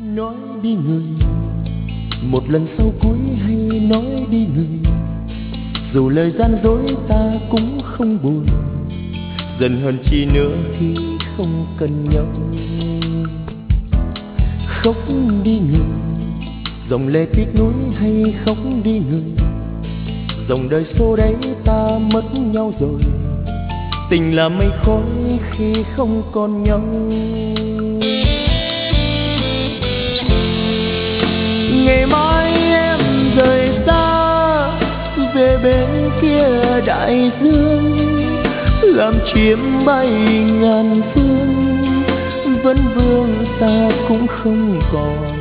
Nói đi người, một lần sau cuối hay nói đi người, dù lời gian dối ta cũng không buồn, dần hơn chi nữa khi không cần nhau. Khóc đi người, dòng lệ tiếc nuối hay khóc đi người, dòng đời số đấy ta mất nhau rồi, tình là mây khói khi không còn nhau. Ngày mai em rời xa về bên kia đại dương, làm chim bay ngàn phương, vẫn vương ta cũng không còn.